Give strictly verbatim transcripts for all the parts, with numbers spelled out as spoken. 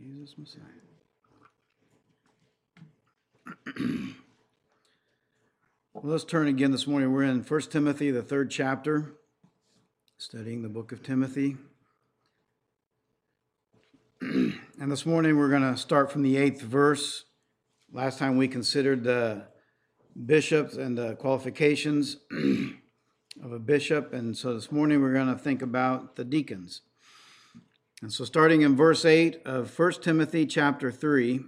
Jesus Messiah. Well, let's turn again this morning. We're in First Timothy, the third chapter, studying the book of Timothy. And this morning we're going to start from the eighth verse. Last time we considered the bishops and the qualifications of a bishop. And so this morning we're going to think about the deacons. And so starting in verse eight of First Timothy chapter three,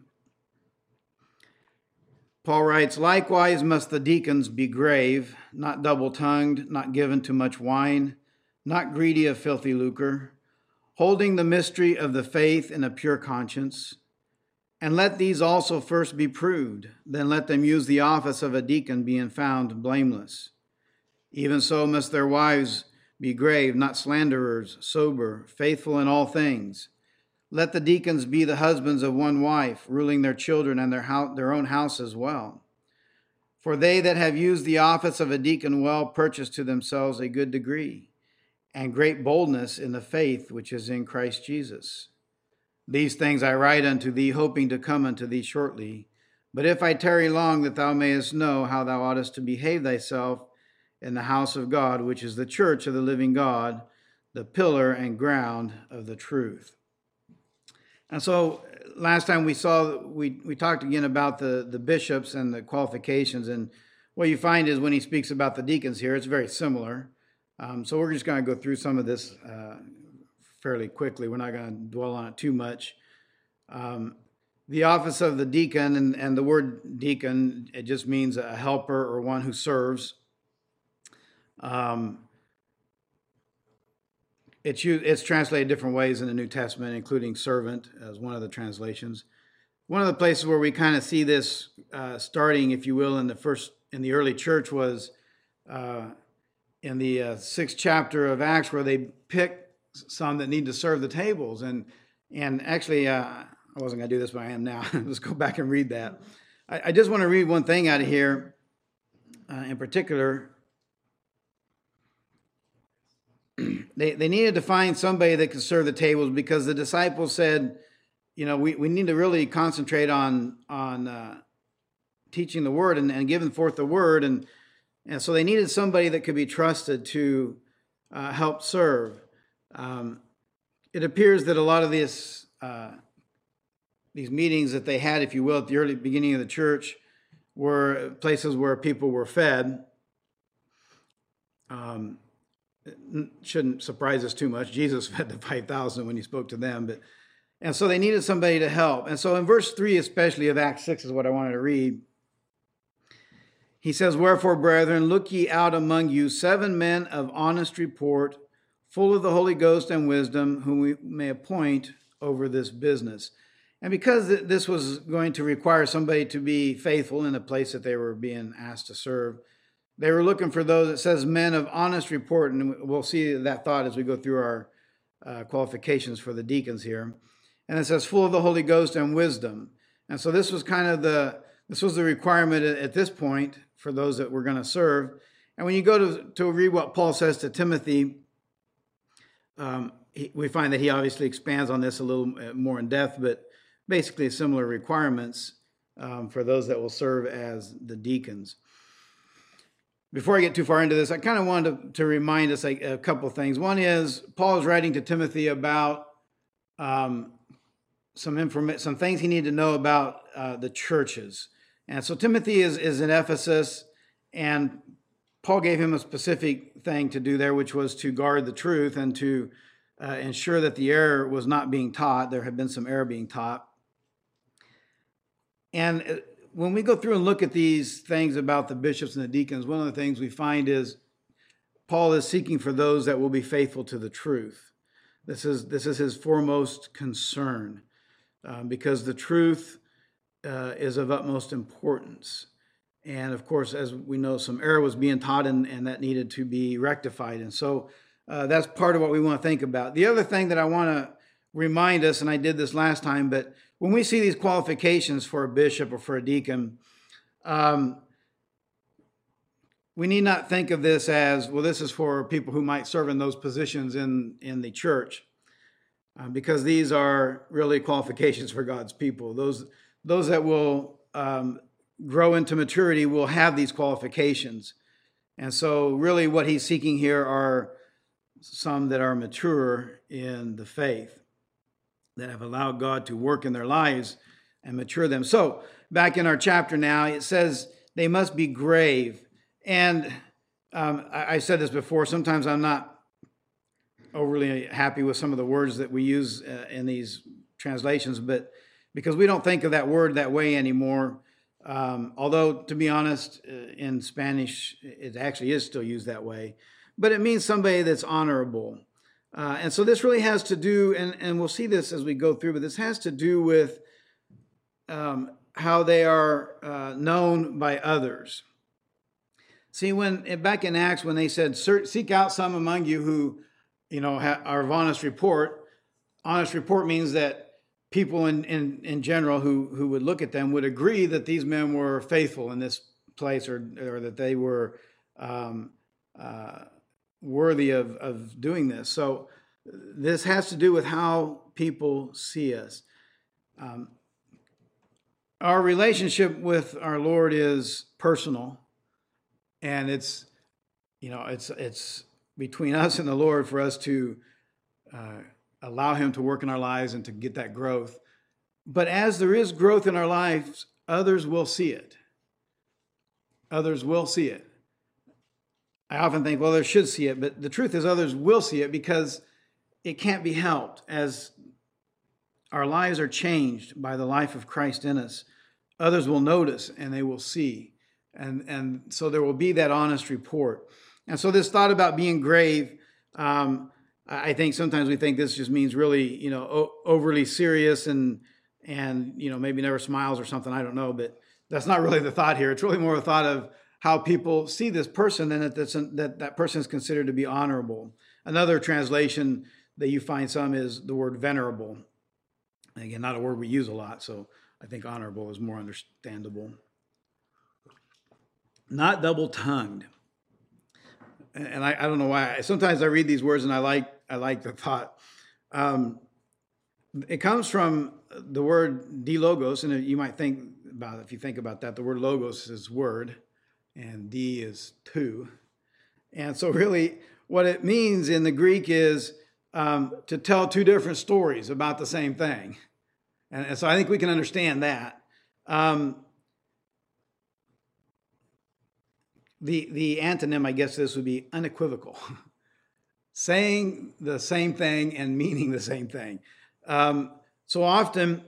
Paul writes, "Likewise must the deacons be grave, not double-tongued, not given to much wine, not greedy of filthy lucre, holding the mystery of the faith in a pure conscience. And let these also first be proved, then let them use the office of a deacon, being found blameless. Even so must their wives be grave, not slanderers, sober, faithful in all things. Let the deacons be the husbands of one wife, ruling their children and their house, their own house as well. For they that have used the office of a deacon well purchase to themselves a good degree, and great boldness in the faith which is in Christ Jesus. These things I write unto thee, hoping to come unto thee shortly. But if I tarry long, that thou mayest know how thou oughtest to behave thyself in the house of God, which is the church of the living God, the pillar and ground of the truth." And so last time we saw, we, we talked again about the, the bishops and the qualifications. And what you find is when he speaks about the deacons here, it's very similar. Um, so we're just going to go through some of this uh, fairly quickly. We're not going to dwell on it too much. Um, the office of the deacon, and, and the word deacon, it just means a helper or one who serves. Um, it's, it's translated different ways in the New Testament, including servant as one of the translations. One of the places where we kind of see this uh, starting, if you will, in the first, in the early church was uh, in the uh, sixth chapter of Acts, where they pick some that need to serve the tables. And, and actually, uh, I wasn't going to do this, but I am now. Let's go back and read that. I, I just want to read one thing out of here uh, in particular. They they needed to find somebody that could serve the tables, because the disciples said, you know, we, we need to really concentrate on on uh, teaching the word and, and giving forth the word. And, and so they needed somebody that could be trusted to uh, help serve. Um, it appears that a lot of this, uh, these meetings that they had, if you will, at the early beginning of the church were places where people were fed. Um It shouldn't surprise us too much. Jesus fed the five thousand when he spoke to them. But, and so they needed somebody to help. And so in verse three, especially of Acts six, is what I wanted to read. He says, "Wherefore, brethren, look ye out among you seven men of honest report, full of the Holy Ghost and wisdom, whom we may appoint over this business." And because this was going to require somebody to be faithful in the place that they were being asked to serve, they were looking for those, it says, men of honest report. And we'll see that thought as we go through our uh, qualifications for the deacons here. And it says, full of the Holy Ghost and wisdom. And so this was kind of the, this was the requirement at this point for those that were going to serve. And when you go to, to read what Paul says to Timothy, um, he, we find that he obviously expands on this a little more in depth, but basically similar requirements um, for those that will serve as the deacons. Before I get too far into this, I kind of wanted to, to remind us like, a couple of things. One is Paul is writing to Timothy about um, some informa- some things he needed to know about uh, the churches. And so Timothy is, is in Ephesus, and Paul gave him a specific thing to do there, which was to guard the truth and to uh, ensure that the error was not being taught. There had been some error being taught. And when we go through and look at these things about the bishops and the deacons, one of the things we find is Paul is seeking for those that will be faithful to the truth. This is this is his foremost concern, um, because the truth uh, is of utmost importance. And of course, as we know, some error was being taught, and, and that needed to be rectified. And so uh, that's part of what we want to think about. The other thing that I want to remind us, and I did this last time, but when we see these qualifications for a bishop or for a deacon, um, we need not think of this as, well, this is for people who might serve in those positions in, in the church. uh, because these are really qualifications for God's people. Those, those that will um, grow into maturity will have these qualifications. And so really what he's seeking here are some that are mature in the faith, that have allowed God to work in their lives and mature them. So back in our chapter now, it says they must be grave. And um, I, I said this before, sometimes I'm not overly happy with some of the words that we use uh, in these translations, but because we don't think of that word that way anymore. Um, although, to be honest, uh, in Spanish, it actually is still used that way. But it means somebody that's honorable. Uh, and so this really has to do, and, and we'll see this as we go through, but this has to do with um, how they are uh, known by others. See, when back in Acts, when they said, seek out some among you who, you know, are of honest report. Honest report means that people in, in, in general who, who would look at them would agree that these men were faithful in this place, or, or that they were um, uh, worthy of, of doing this. So this has to do with how people see us. Um, our relationship with our Lord is personal, and it's, you know, it's it's between us and the Lord for us to uh, allow him to work in our lives and to get that growth. But as there is growth in our lives, others will see it. Others will see it. I often think, well, others should see it, but the truth is others will see it because it can't be helped. As our lives are changed by the life of Christ in us, others will notice and they will see. And, and so there will be that honest report. And so this thought about being grave, um, I think sometimes we think this just means really, you know, o- overly serious and, and, you know, maybe never smiles or something. I don't know, but that's not really the thought here. It's really more a thought of how people see this person and that that's, that, that person is considered to be honorable. Another translation that you find some is the word venerable. Again, not a word we use a lot, so I think honorable is more understandable. Not double-tongued. And I, I don't know why. Sometimes I read these words and I like I like the thought. Um, it comes from the word dilogos, and you might think about it, if you think about that, the word logos is word, and di is two. And so really what it means in the Greek is um, to tell two different stories about the same thing. And, and so I think we can understand that. Um, The the antonym, I guess, this would be unequivocal. Saying the same thing and meaning the same thing. Um, so often,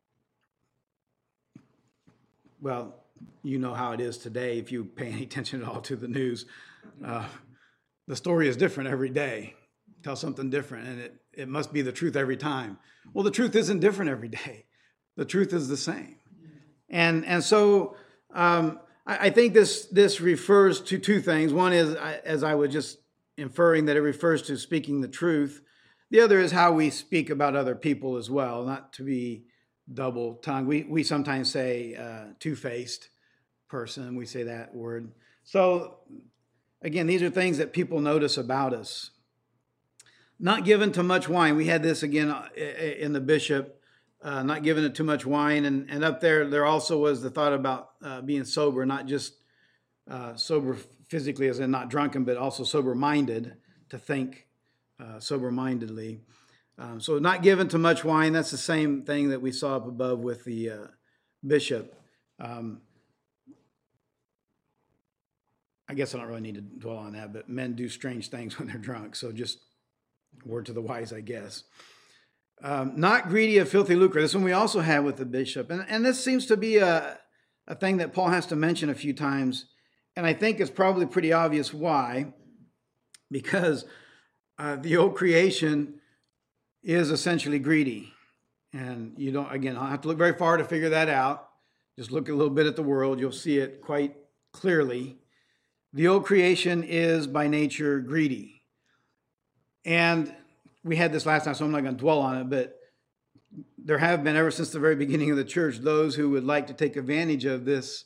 well, you know how it is today if you pay any attention at all to the news. Uh, the story is different every day. Tell something different, and it, it must be the truth every time. Well, the truth isn't different every day. The truth is the same. And, and so... Um, I think this this refers to two things. One is, as I was just inferring, that it refers to speaking the truth. The other is how we speak about other people as well, not to be double-tongued. We we sometimes say uh, two-faced person. We say that word. So again, these are things that people notice about us. Not given to much wine. We had this again in the bishop. Uh, not giving it too much wine. And, and up there, there also was the thought about uh, being sober, not just uh, sober physically as in not drunken, but also sober-minded, to think uh, sober-mindedly. Um, so not given to much wine, that's the same thing that we saw up above with the uh, bishop. Um, I guess I don't really need to dwell on that, but men do strange things when they're drunk. So just word to the wise, I guess. Um, not greedy of filthy lucre. This one we also have with the bishop. And, and this seems to be a, a thing that Paul has to mention a few times. And I think it's probably pretty obvious why. Because uh, the old creation is essentially greedy. And you don't, again, I'll have to look very far to figure that out. Just look a little bit at the world. You'll see it quite clearly. The old creation is by nature greedy. And we had this last time, so I'm not going to dwell on it, but there have been, ever since the very beginning of the church, those who would like to take advantage of this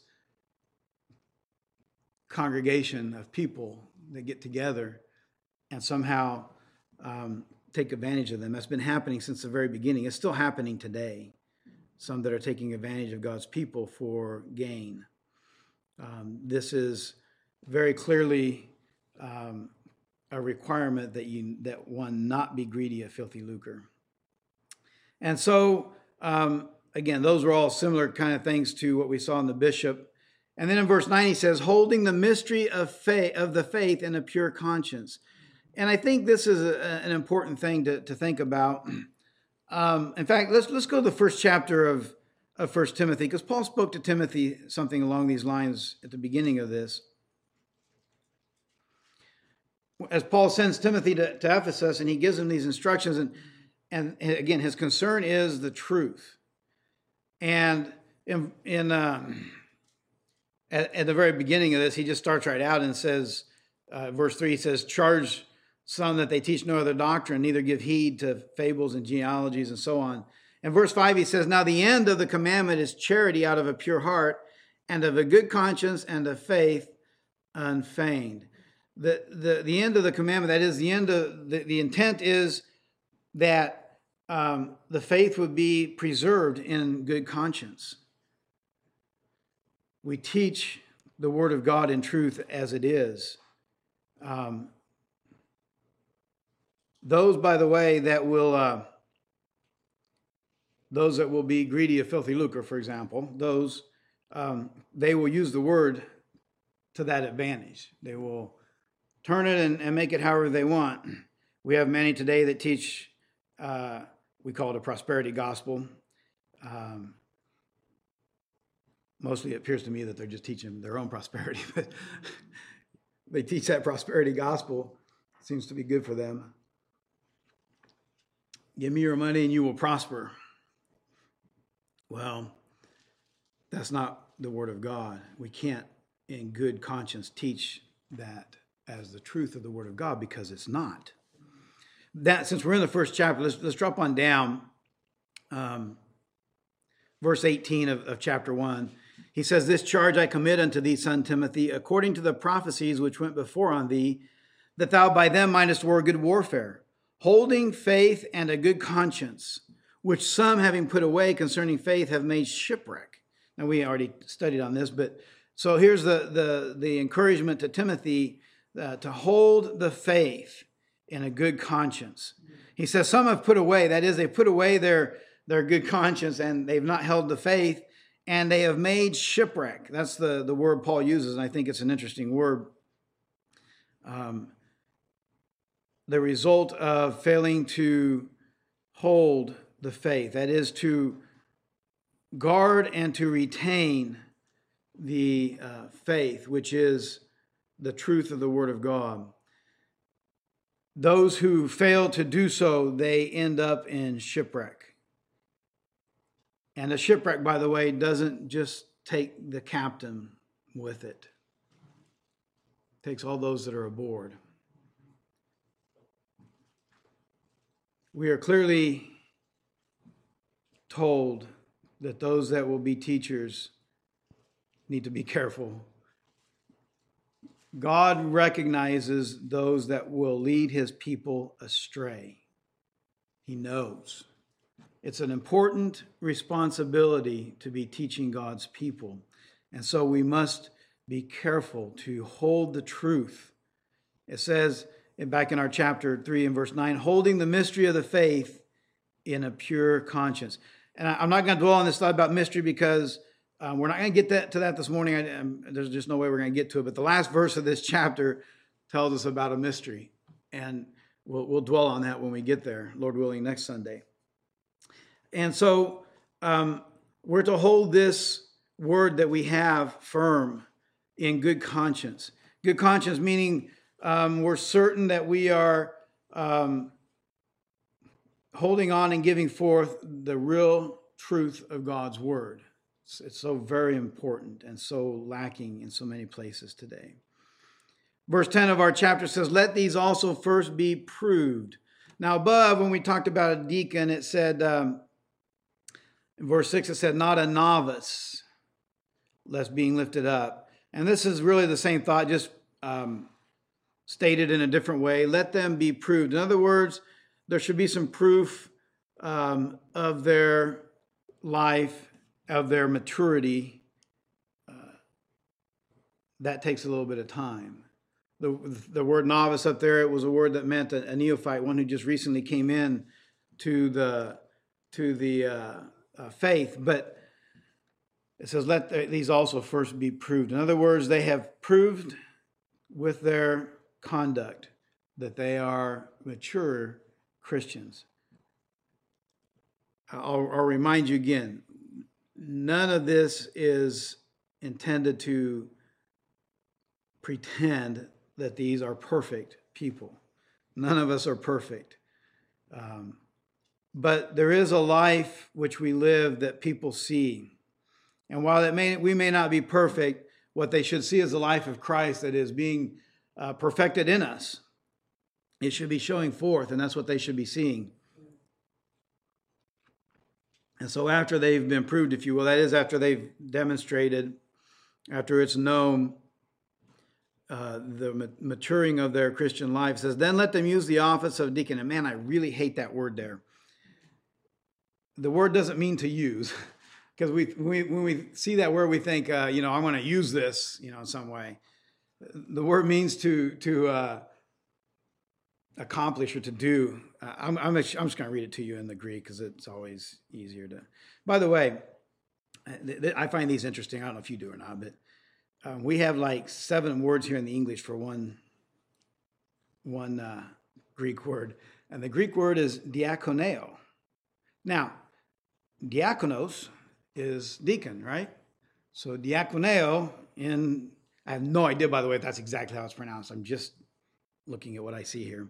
congregation of people that get together and somehow um, take advantage of them. That's been happening since the very beginning. It's still happening today. Some that are taking advantage of God's people for gain. Um, this is very clearly um, a requirement that you that one not be greedy of filthy lucre. And so, um, again, those were all similar kind of things to what we saw in the bishop. And then in verse nine, he says, holding the mystery of faith, of the faith in a pure conscience. And I think this is a, an important thing to, to think about. Um, in fact, let's let's go to the first chapter of, of First Timothy, because Paul spoke to Timothy something along these lines at the beginning of this. As Paul sends Timothy to, to Ephesus, and he gives him these instructions, and, and again, his concern is the truth. And in, in um, at, at the very beginning of this, he just starts right out and says, uh, verse three, he says, charge some that they teach no other doctrine, neither give heed to fables and genealogies and so on. In verse five, he says, now the end of the commandment is charity out of a pure heart and of a good conscience and of faith unfeigned. The, the, the end of the commandment, that is the end of, the, the intent is that um, the faith would be preserved in good conscience. We teach the word of God in truth as it is. Um, those, by the way, that will, uh, those that will be greedy of filthy lucre, for example, those, um, they will use the word to that advantage. They will turn it and, and make it however they want. We have many today that teach, uh, we call it a prosperity gospel. Um, mostly it appears to me that they're just teaching their own prosperity, but they teach that prosperity gospel. It seems to be good for them. Give me your money and you will prosper. Well, that's not the word of God. We can't, in good conscience, teach that as the truth of the word of God, because it's not. That, since we're in the first chapter, let's, let's drop on down. Um, verse eighteen of, of chapter one. He says, this charge I commit unto thee, son Timothy, according to the prophecies which went before on thee, that thou by them mightest war good warfare, holding faith and a good conscience, which some, having put away concerning faith, have made shipwreck. Now, we already studied on this, but so here's the, the, the encouragement to Timothy uh, to hold the faith in a good conscience. He says, some have put away, that is, they put away their, their good conscience and they've not held the faith, and they have made shipwreck. That's the, the word Paul uses, and I think it's an interesting word. Um, the result of failing to hold the faith, that is, to guard and to retain the uh, faith, which is the truth of the Word of God. Those who fail to do so, they end up in shipwreck. And a shipwreck, by the way, doesn't just take the captain with it. It takes all those that are aboard. We are clearly told that those that will be teachers need to be careful. God recognizes those that will lead his people astray. He knows. It's an important responsibility to be teaching God's people. And so we must be careful to hold the truth. It says back in our chapter three and verse nine, holding the mystery of the faith in a pure conscience. And I'm not going to dwell on this thought about mystery because um, we're not going to get that, to that this morning. I, um, there's just no way we're going to get to it. But the last verse of this chapter tells us about a mystery. And we'll, we'll dwell on that when we get there, Lord willing, next Sunday. And so um, we're to hold this word that we have firm in good conscience. Good conscience meaning um, we're certain that we are um, holding on and giving forth the real truth of God's word. It's, it's so very important and so lacking in so many places today. Verse ten of our chapter says, let these also first be proved. Now above, when we talked about a deacon, it said, um, in verse six, it said, not a novice, lest being lifted up. And this is really the same thought, just um, stated in a different way. Let them be proved. In other words, there should be some proof um, of their life, of their maturity. Uh, that takes a little bit of time. The, the word novice up there, it was a word that meant a, a neophyte, one who just recently came in to the to the uh, uh, faith. But it says, let the, these also first be proved. In other words, they have proved with their conduct that they are mature Christians. I'll, I'll remind you again, none of this is intended to pretend that these are perfect people. None of us are perfect. Um, but there is a life which we live that people see. And while it may, we may not be perfect, what they should see is the life of Christ that is being uh, perfected in us. It should be showing forth, and that's what they should be seeing. And so after they've been proved, if you will, that is after they've demonstrated, after it's known uh, the maturing of their Christian life, it says, then let them use the office of deacon. And man, I really hate that word there. The word doesn't mean to use. Because we, we, when we see that word, we think, uh, you know, I'm going to use this, you know, in some way. The word means to to uh, accomplish or to do. Uh, I'm, I'm, I'm just going to read it to you in the Greek because it's always easier to. By the way, th- th- I find these interesting. I don't know if you do or not, but um, we have like seven words here in the English for one one uh, Greek word, and the Greek word is diakoneo. Now, diakonos is deacon, right? So diakoneo, in, I have no idea, by the way, if that's exactly how it's pronounced. I'm just looking at what I see here.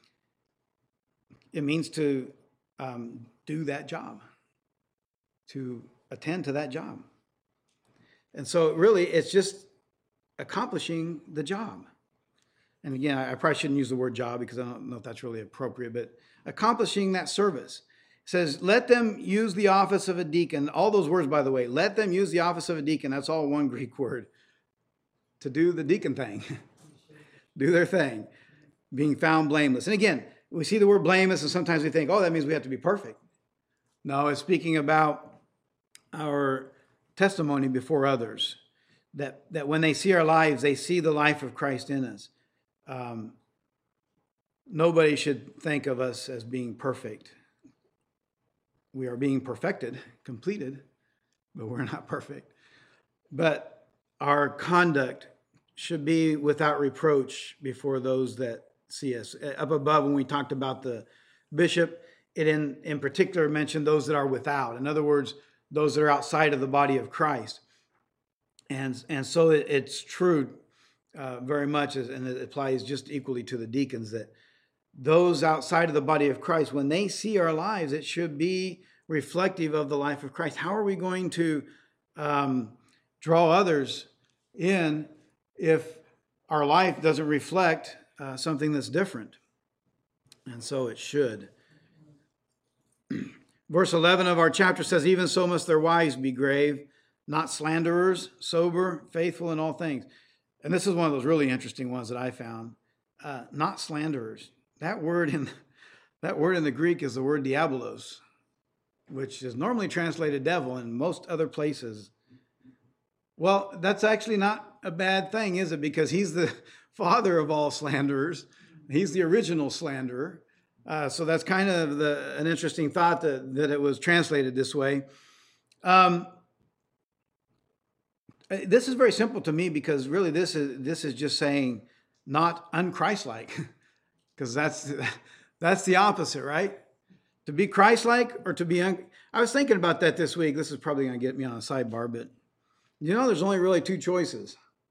It means to um, do that job, to attend to that job. And so really, it's just accomplishing the job. And again, I probably shouldn't use the word job because I don't know if that's really appropriate, but accomplishing that service. It says, let them use the office of a deacon. All those words, by the way, let them use the office of a deacon. That's all one Greek word. To do the deacon thing. Do their thing. Being found blameless. And again, we see the word blameless and sometimes we think, oh, that means we have to be perfect. No, it's speaking about our testimony before others. That, that when they see our lives, they see the life of Christ in us. Um, nobody should think of us as being perfect. We are being perfected, completed, but we're not perfect. But our conduct should be without reproach before those that see us. Up above, when we talked about the bishop, it in, in particular mentioned those that are without. In other words, those that are outside of the body of Christ. And, and so it, it's true uh, very much, and it applies just equally to the deacons, that those outside of the body of Christ, when they see our lives, it should be reflective of the life of Christ. How are we going to um, draw others in if our life doesn't reflect uh, something that's different? And so it should. Verse eleven of our chapter says, even so must their wives be grave, not slanderers, sober, faithful in all things. And this is one of those really interesting ones that I found. Uh, not slanderers. That word in that word in the Greek is the word diabolos, which is normally translated devil in most other places. Well, that's actually not a bad thing, is it? Because he's the father of all slanderers. He's the original slanderer. Uh, so that's kind of the, an interesting thought that, that it was translated this way. Um, this is very simple to me because really this is this is just saying not unchristlike. Because that's that's the opposite, right? To be Christ-like or to be... Un- I was thinking about that this week. This is probably going to get me on a sidebar, but you know, there's only really two choices.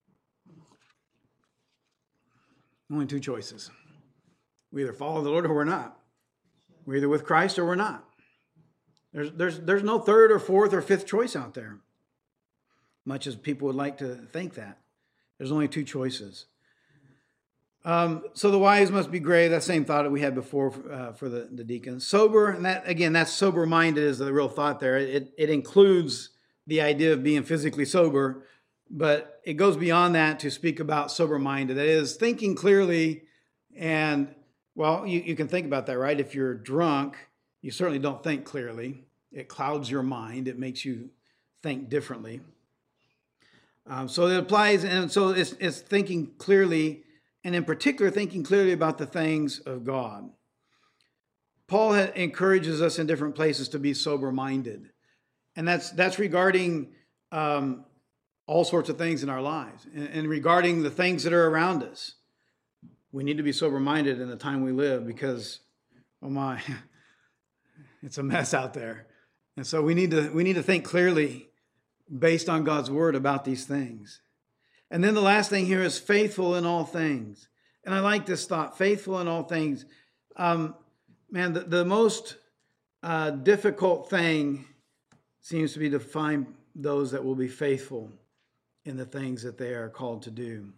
Only two choices. We either follow the Lord or we're not. We're either with Christ or we're not. There's, there's, there's no third or fourth or fifth choice out there, much as people would like to think that. There's only two choices. Um, so the wives must be grave. That same thought that we had before uh, for the, the deacons. Sober, and that again, that's sober-minded is the real thought there. It, it includes the idea of being physically sober, but it goes beyond that to speak about sober-minded. That is, thinking clearly and Well, you, you can think about that, right? If you're drunk, you certainly don't think clearly. It clouds your mind. It makes you think differently. Um, so it applies, and so it's, it's thinking clearly, and in particular, thinking clearly about the things of God. Paul ha- encourages us in different places to be sober-minded, and that's that's regarding um, all sorts of things in our lives, and, and regarding the things that are around us. We need to be sober-minded in the time we live because, oh my, it's a mess out there, and so we need to we need to think clearly based on God's word about these things. And then the last thing here is faithful in all things. And I like this thought, faithful in all things. Um, man, the, the most uh, difficult thing seems to be to find those that will be faithful in the things that they are called to do.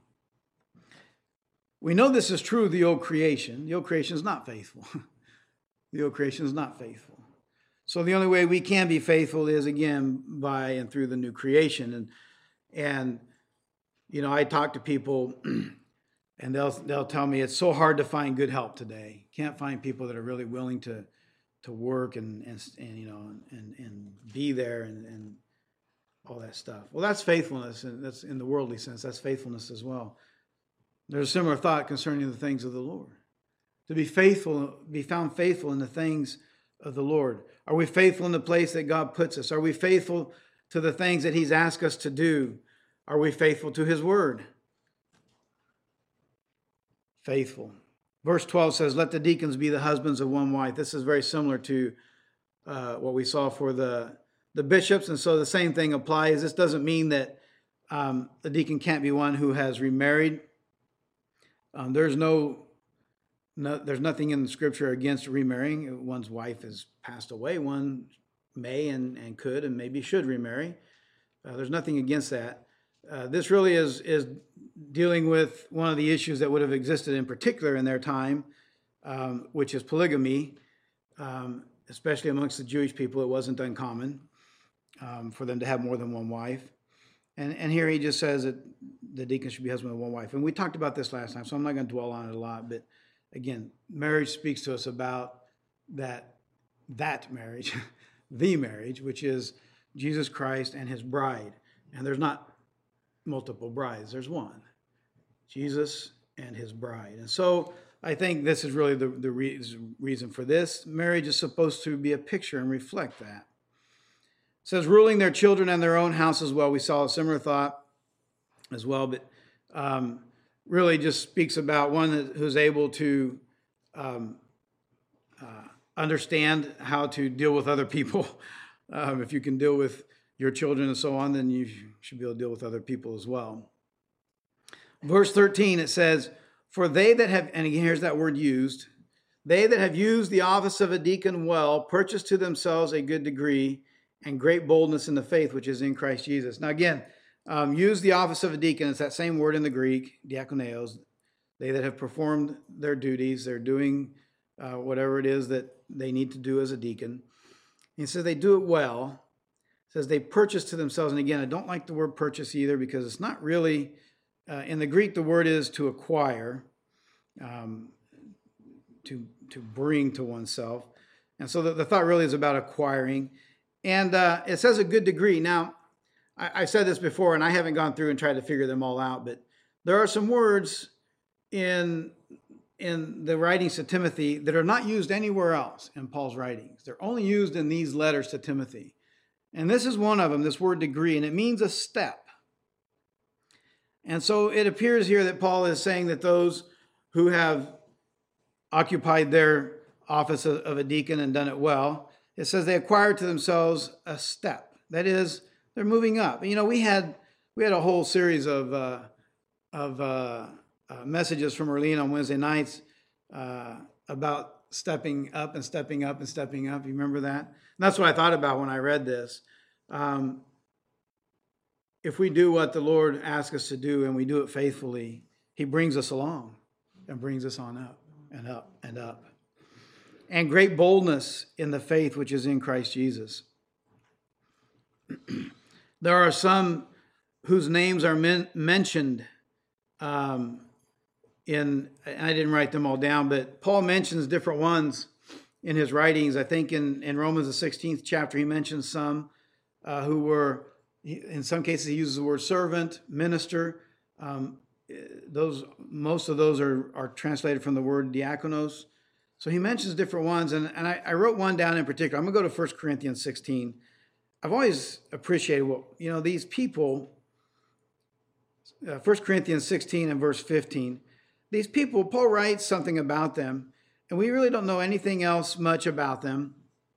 We know this is true of the old creation. The old creation is not faithful. The old creation is not faithful. So the only way we can be faithful is, again, by and through the new creation. And, and you know, I talk to people, and they'll they'll tell me it's so hard to find good help today. Can't find people that are really willing to to work and and, and you know and and be there and, and all that stuff. Well, that's faithfulness, and that's in the worldly sense. That's faithfulness as well. There's a similar thought concerning the things of the Lord. To be faithful, be found faithful in the things of the Lord. Are we faithful in the place that God puts us? Are we faithful to the things that he's asked us to do? Are we faithful to his word? Faithful. Verse twelve says, let the deacons be the husbands of one wife. This is very similar to uh, what we saw for the, the bishops. And so the same thing applies. This doesn't mean that um, the deacon can't be one who has remarried. Um, there's no No, there's nothing in the scripture against remarrying. One's wife has passed away. One may and, and could and maybe should remarry. Uh, there's nothing against that. Uh, this really is, is dealing with one of the issues that would have existed in particular in their time, um, which is polygamy, um, especially amongst the Jewish people. It wasn't uncommon um, for them to have more than one wife. And, and here he just says that the deacon should be husband of one wife. And we talked about this last time, so I'm not going to dwell on it a lot, but again, marriage speaks to us about that, that marriage, the marriage, which is Jesus Christ and his bride. And there's not multiple brides, there's one, Jesus and his bride. And so I think this is really the, the re- reason for this. Marriage is supposed to be a picture and reflect that. It says, ruling their children and their own house as well. We saw a similar thought as well, but um, really just speaks about one who's able to um, uh, understand how to deal with other people. Um, if you can deal with your children and so on, then you should be able to deal with other people as well. Verse thirteen, it says, for they that have, and again, here's that word used, they that have used the office of a deacon well, purchase to themselves a good degree and great boldness in the faith, which is in Christ Jesus. Now again, Um, use the office of a deacon. It's that same word in the Greek, diakoneos. They that have performed their duties, they're doing uh, whatever it is that they need to do as a deacon. He says they do it well. It says they purchase to themselves. And again, I don't like the word purchase either because it's not really, uh, in the Greek, the word is to acquire, um, to, to bring to oneself. And so the, the thought really is about acquiring. And uh, it says a good degree. Now, I said this before, and I haven't gone through and tried to figure them all out, but there are some words in, in the writings to Timothy that are not used anywhere else in Paul's writings. They're only used in these letters to Timothy. And this is one of them, this word degree, and it means a step. And so it appears here that Paul is saying that those who have occupied their office of a deacon and done it well, it says they acquire to themselves a step. That is, they're moving up. You know, we had we had a whole series of uh, of uh, uh, messages from Arlene on Wednesday nights uh, about stepping up and stepping up and stepping up. You remember that? And that's what I thought about when I read this. Um, if we do what the Lord asks us to do and we do it faithfully, he brings us along and brings us on up and up and up. And great boldness in the faith which is in Christ Jesus. There are some whose names are men- mentioned um, in, and I didn't write them all down, but Paul mentions different ones in his writings. I think in, in Romans, the sixteenth chapter, he mentions some uh, who were, in some cases, he uses the word servant, minister. Um, those most of those are, are translated from the word diakonos. So he mentions different ones, and, and I, I wrote one down in particular. I'm going to go to First Corinthians sixteen. I've always appreciated what, you know, these people, uh, First Corinthians sixteen and verse fifteen, these people, Paul writes something about them, and we really don't know anything else much about them.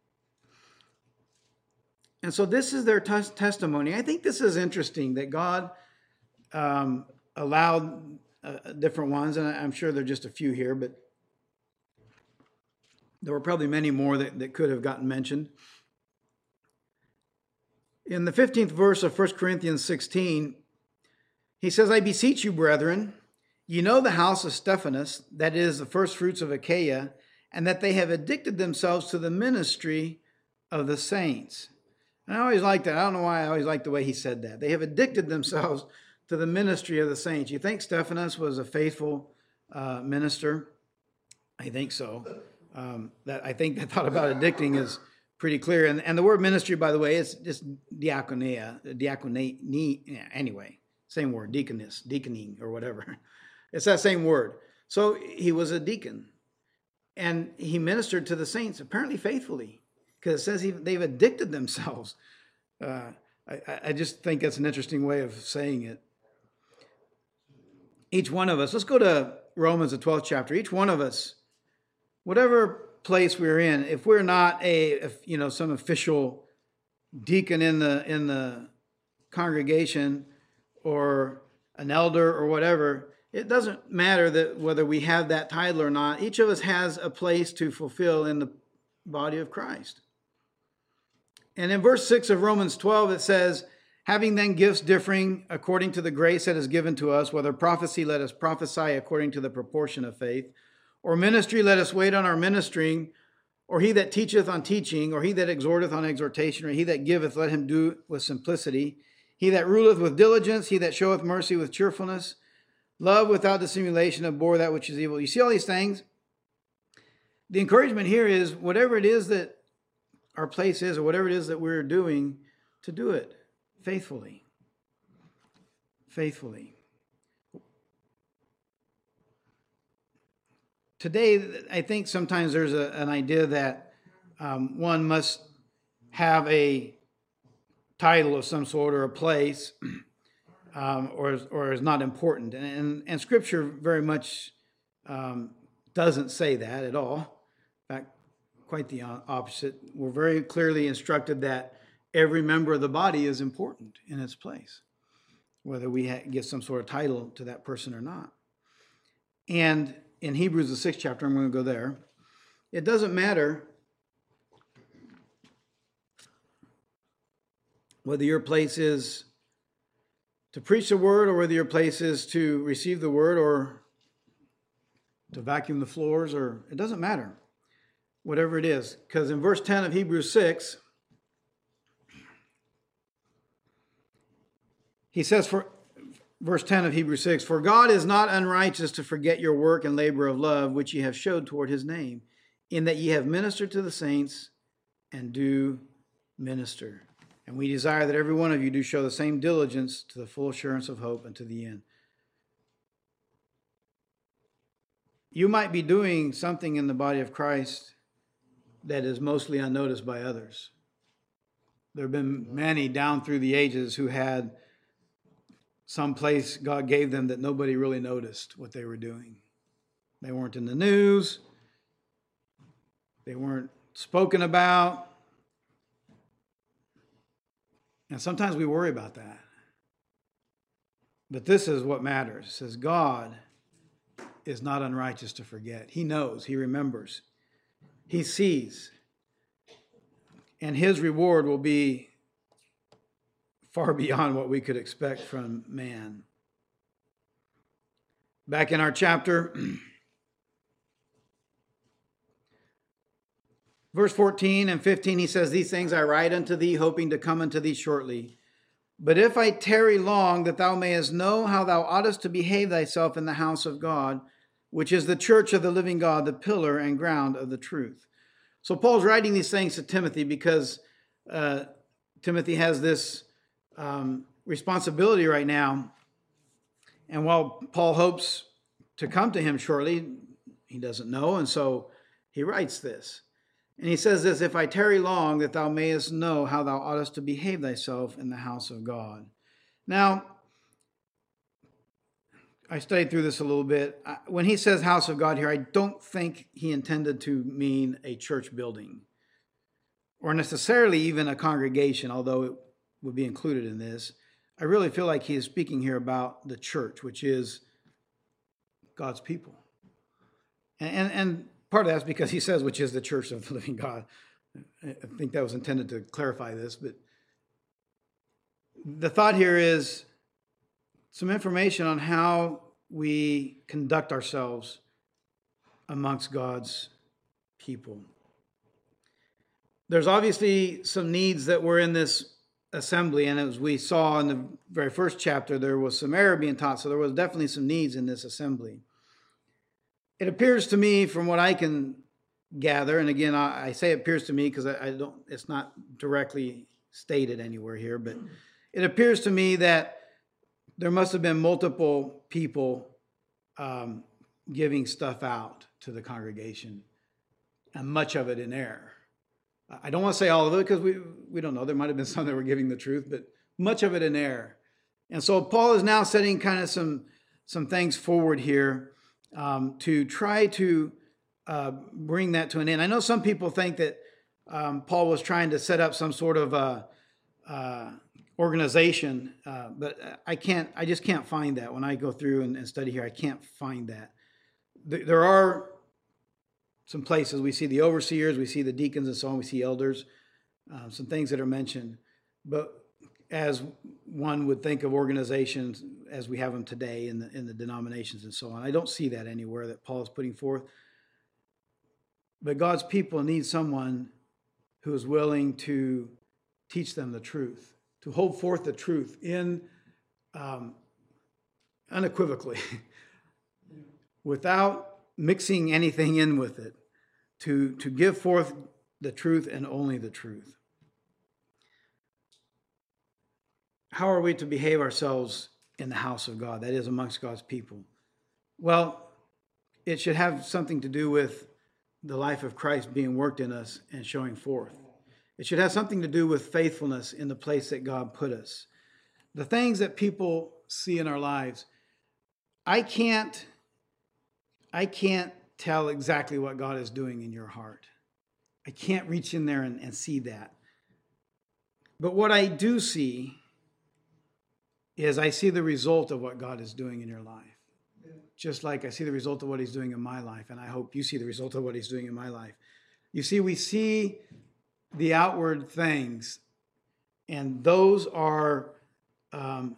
And so this is their t- testimony. I think this is interesting that God um, allowed uh, different ones, and I'm sure there are just a few here, but there were probably many more that, that could have gotten mentioned. In the fifteenth verse of First Corinthians sixteen, he says, I beseech you, brethren, you know the house of Stephanas, that is the first fruits of Achaia, and that they have addicted themselves to the ministry of the saints. And I always liked that. I don't know why I always liked the way he said that. They have addicted themselves to the ministry of the saints. You think Stephanas was a faithful uh, minister? I think so. Um, that I think the thought about addicting is pretty clear. And, and the word ministry, by the way, is just diakonia, diakonate, anyway, same word, deaconess, deaconing, or whatever. It's that same word. So he was a deacon, and he ministered to the saints, apparently faithfully, because it says he, they've addicted themselves. Uh, I, I just think that's an interesting way of saying it. Each one of us, let's go to Romans, the twelfth chapter. Each one of us, whatever place we're in, if we're not a, if, you know, some official deacon in the in the congregation or an elder or whatever, it doesn't matter that whether we have that title or not. Each of us has a place to fulfill in the body of Christ. And in verse six of Romans twelve, it says, having then gifts differing according to the grace that is given to us, whether prophecy, let us prophesy according to the proportion of faith, or ministry, let us wait on our ministering, or he that teacheth on teaching, or he that exhorteth on exhortation, or he that giveth, let him do with simplicity. He that ruleth with diligence, he that showeth mercy with cheerfulness. Love without dissimulation, abhor that which is evil. You see all these things? The encouragement here is whatever it is that our place is, or whatever it is that we're doing, to do it faithfully. Faithfully. Today, I think sometimes there's a, an idea that um, one must have a title of some sort or a place, um, or, or is not important. And, and, and Scripture very much um, doesn't say that at all. In fact, quite the opposite. We're very clearly instructed that every member of the body is important in its place, whether we ha- give some sort of title to that person or not. And in Hebrews, the sixth chapter, I'm going to go there. It doesn't matter whether your place is to preach the word, or whether your place is to receive the word, or to vacuum the floors, or it doesn't matter. Whatever it is. Because in verse ten of Hebrews six, he says, for verse ten of Hebrews six, for God is not unrighteous to forget your work and labor of love, which ye have showed toward his name, in that ye have ministered to the saints and do minister. And we desire that every one of you do show the same diligence to the full assurance of hope and to the end. You might be doing something in the body of Christ that is mostly unnoticed by others. There have been many down through the ages who had some place God gave them that nobody really noticed what they were doing. They weren't in the news. They weren't spoken about. And sometimes we worry about that. But this is what matters. It says God is not unrighteous to forget. He knows. He remembers. He sees. And his reward will be far beyond what we could expect from man. Back in our chapter, verse fourteen and fifteen, he says, these things I write unto thee, hoping to come unto thee shortly. But if I tarry long, that thou mayest know how thou oughtest to behave thyself in the house of God, which is the church of the living God, the pillar and ground of the truth. So Paul's writing these things to Timothy because uh, Timothy has this um, responsibility right now. And while Paul hopes to come to him shortly, he doesn't know. And so he writes this. And he says this, if I tarry long, that thou mayest know how thou oughtest to behave thyself in the house of God. Now, I studied through this a little bit. When he says house of God here, I don't think he intended to mean a church building or necessarily even a congregation, although it would be included in this. I really feel like he is speaking here about the church, which is God's people. And, and, and part of that's because he says, which is the church of the living God. I think that was intended to clarify this, but the thought here is some information on how we conduct ourselves amongst God's people. There's obviously some needs that were in this assembly, and as we saw in the very first chapter, there was some error being taught, so there was definitely some needs in this assembly. It appears to me, from what I can gather, and again, I, I say it appears to me because I, I don't, it's not directly stated anywhere here, but it appears to me that there must have been multiple people um, giving stuff out to the congregation, and much of it in error. I don't want to say all of it because we, we don't know. There might have been some that were giving the truth, but much of it in error. And so Paul is now setting kind of some, some things forward here um, to try to uh, bring that to an end. I know some people think that um, Paul was trying to set up some sort of a, uh, organization, uh, but I can't, I just can't find that. When I go through and, and study here, I can't find that. There, there are some places we see the overseers, we see the deacons and so on, we see elders, uh, some things that are mentioned. But as one would think of organizations as we have them today in the, in the denominations and so on, I don't see that anywhere that Paul is putting forth. But God's people need someone who is willing to teach them the truth, to hold forth the truth in um, unequivocally, without mixing anything in with it, to, to give forth the truth and only the truth. How are we to behave ourselves in the house of God, that is, amongst God's people? Well, it should have something to do with the life of Christ being worked in us and showing forth. It should have something to do with faithfulness in the place that God put us. The things that people see in our lives, I can't, I can't tell exactly what God is doing in your heart. I can't reach in there and, and see that. But what I do see is I see the result of what God is doing in your life. Just like I see the result of what he's doing in my life, and I hope you see the result of what he's doing in my life. You see, we see the outward things, and those are um,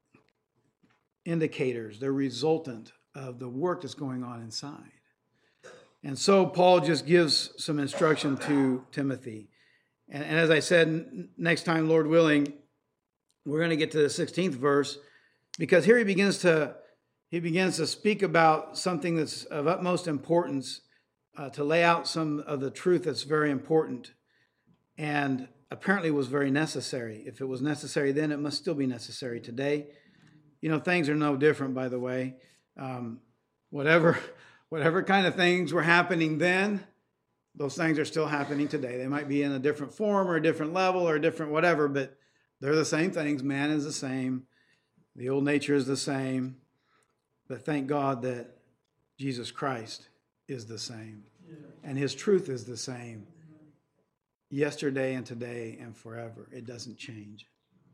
indicators. They're resultant of the work that's going on inside. And so Paul just gives some instruction to Timothy. And, and as I said, n- next time, Lord willing, we're going to get to the sixteenth verse, because here he begins to he begins to speak about something that's of utmost importance, uh, to lay out some of the truth that's very important, and apparently was very necessary. If it was necessary then, it must still be necessary today. You know, things are no different, by the way. Um, whatever, whatever kind of things were happening then, those things are still happening today. They might be in a different form or a different level or a different whatever, but they're the same things. Man is the same. The old nature is the same. But thank God that Jesus Christ is the same. And his truth is the same. Yesterday and today and forever. It doesn't change.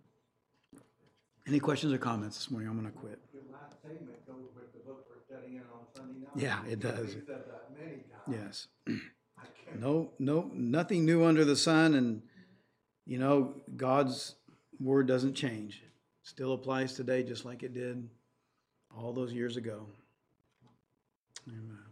Any questions or comments this morning? I'm going to quit. Your last statement goes with the book we're studying on Sunday night. Yeah, it does. You've said that many times. Yes. No, no, nothing new under the sun. And, you know, God's word doesn't change. Still applies today just like it did all those years ago. Amen.